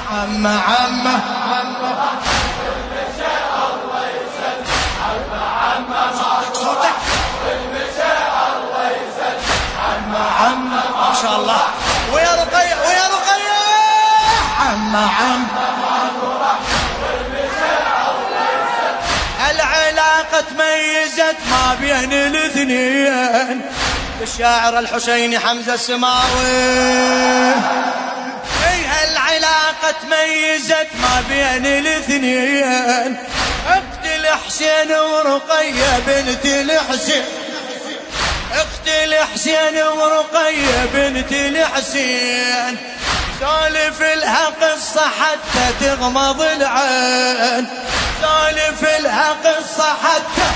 عمه صوتك ما شاء الله. ويا رقية ويا رقية عم العلاقة تميزت ما بين الاثنين الشاعر الحسيني حمزة السماوي. العلاقة تميزت ما بين الاثنين اخت الحسين ورقية بنت الحسين اخت الحسين ورقية بنت الحسين سالف لها قصة حتى تغمض العين سالف لها قصة حتى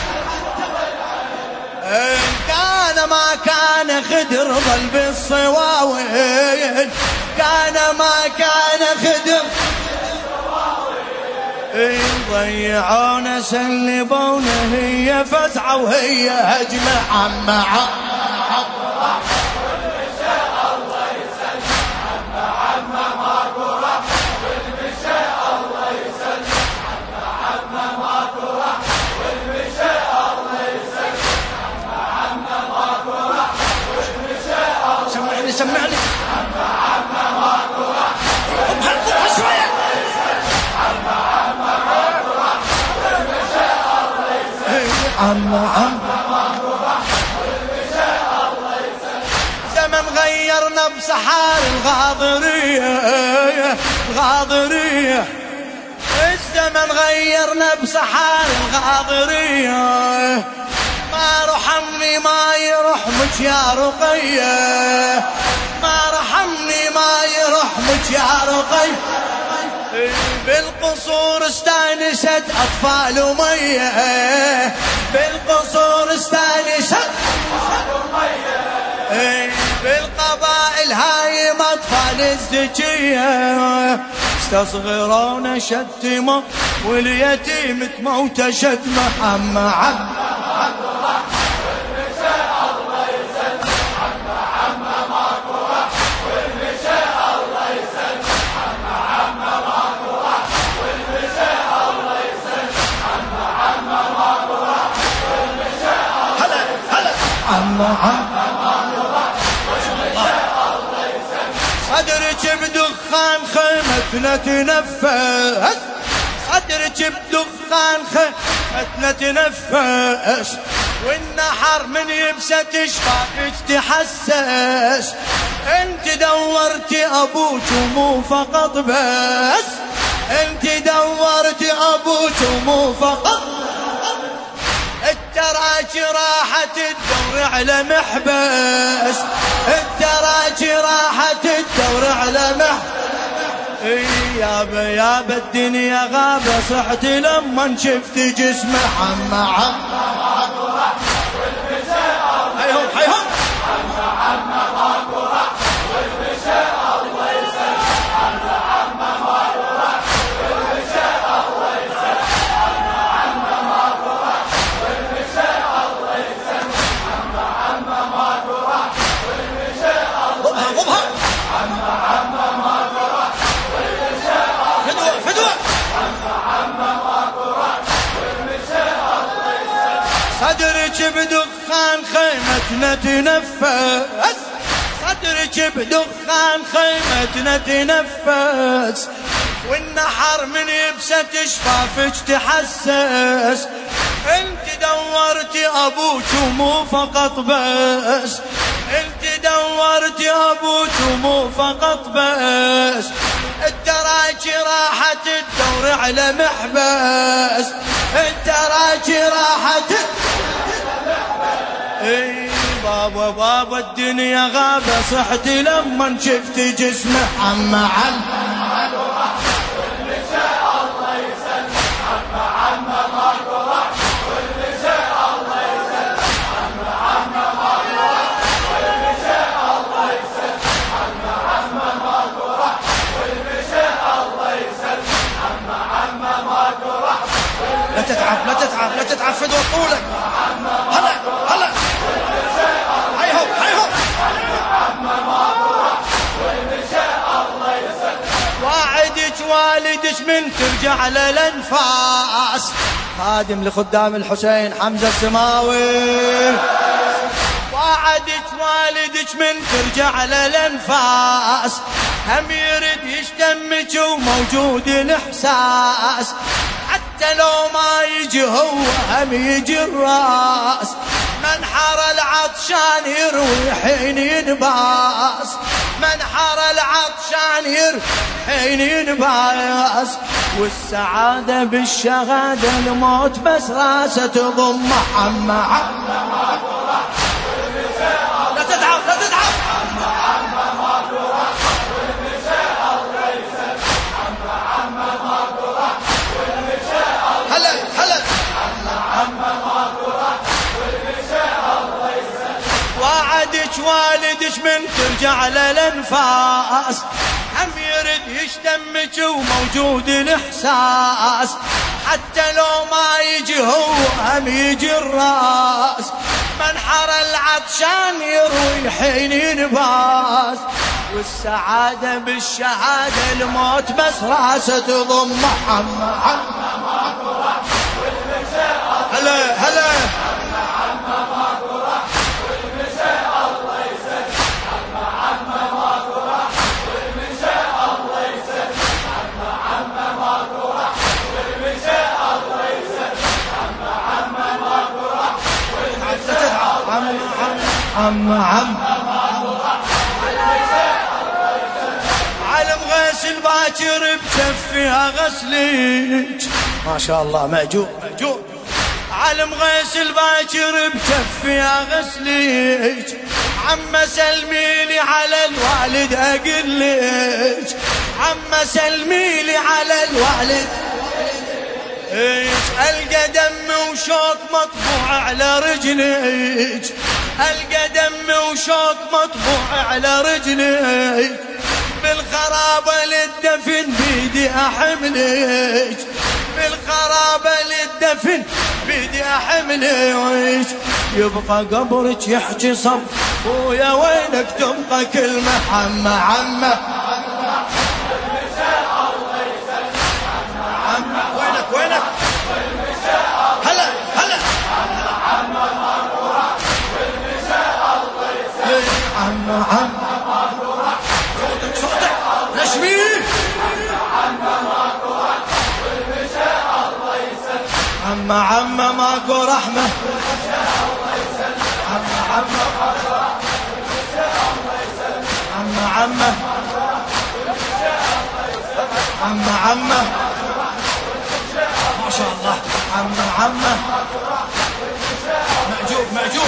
إن كان ما كان خدر ظل بالصواوين كان ما كان خدر ضيعونا سلبونا هي فزعة وهي هجمة عم سمعني زمن غيرنا بسحار الغاضرية الزمن غيرنا بسحار الغاضرية ما رحمني ما يرحمك يا رقية ما رحمني ما يرحمك يا رقية بالقصور استانست أطفال أمية بالقصور استانست أطفال أمية بالقبائل هاي أطفال الزكية استصغرون شتموا واليتيم تموت شتمه عم صدرك بدخان خيمتنا تنفس صدرك بدخان خيمتنا تنفس والنحر من يبسة شفافك تحسس انت دورتي ابوك ومو فقط بس انت دورتي ابوك ومو فقط التراجي راحت الدور على محبس التراجي راحت الدور على محبس يابا الدنيا غابة صحت لما شفت جسمه عم هيهم صدرك بدخان خيمتنا تنفس صدرك بدخان خيمتنا تنفس والنحر من يبسة شفافك تحسس انت دورتي ابوك ومو فقط بس انت دورتي ابوك ومو فقط بس التراجي راحت الدور على محبس التراجي راحت بابا الدنيا غابة صحت لما شفت جسمه عم لا تتعب فدوى طولك هلا هيهم وعدك والدك من ترجع للانفاس. خادم لخدام الحسين حمزة السماوي. وعدك والدك من ترجع للانفاس، هم يرد يشتمك وموجود الاحساس، حتى لو ما يجي هو هم يجي الراس. منحر العطشان يروي حين ينباس، منحر العطشان يروي حين ينباس. والسعادة بالشهادة الموت بس راسه تضم. لا تتعب لا تتعب. هلا هلا. وعدك والدك من ترجع للانفاس، هم يرد يشتمك وموجود الاحساس، حتى لو ما يجي هو هم يجي الراس. منحر العطشان يروي حين ينباس، والسعادة بالشهادة الموت بس راسه تضم. هلا هلا. عم علم غسل باكر بكفها غسلك. ما شاء الله مأجور مأجور. علم غسل باكر بكفها غسلك. عم سلميلي على الوالد اقلك. عم سلميلي على الوالد. ألقى دم وشوك مطبوع على رجليك. ألقى دم وشوك مطبوع على رجليك. بالخرابة للدفن بيدي أحملك. بالخرابة للدفن بيدي أحملك. يبقى قبرك يحكي صب ويا وينك تبقى كلمة. عمه وينك وينك. هلا هلا. عم صوتك صوتك نشمي. عم ماكو رحمة. عم ما شاء الله. عم مأجور مأجور.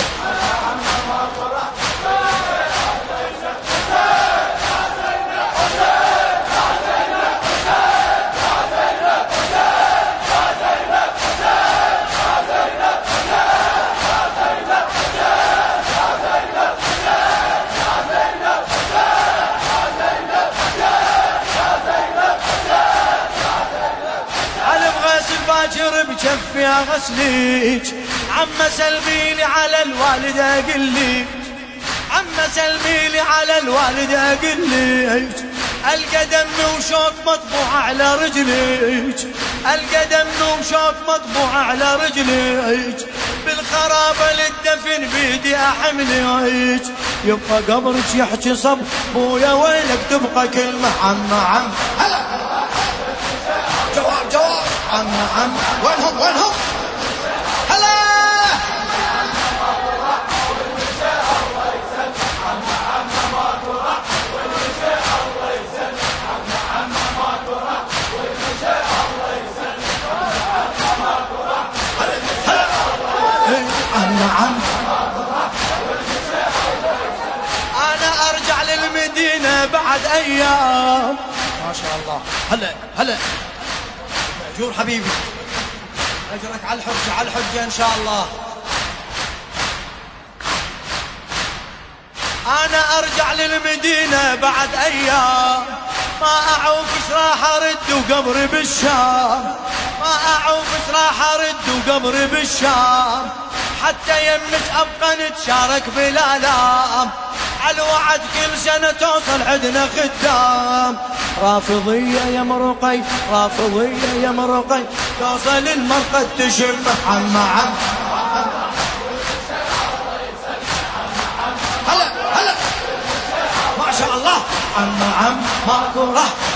بكفيها غسليك. عم سلميلي على الوالد اقليك. عم سلميلي على الوالد اقليك. ألقى دم وشوك مطبوع على رجليك. ألقى دم وشوك مطبوع على رجليك. بالخرابة للدفن بيدي أحمليك. يبقى قبرك يحكي صب ويا وينك تبقى كلمة. عم هلا. جواب جواب. عم وينهم هلا. عم انا ارجع للمدينة بعد ايام. ما شاء الله. هلا مأجور حبيبي. أجرك على الحجة إن شاء الله. أنا أرجع للمدينة بعد أيام. ما أعوف إيش راح أرد وقبري بالشام. ما أعوف إيش راح أرد وقبري بالشام. حتى يمك أبقى نتشارك بالآلام. على الوعد كل سنة توصل عندنا خدام. رافضية يا مرقي رافضية يا مرقي توصل المرقد تشم عم هلا هلا ما شاء الله عم ماكو راح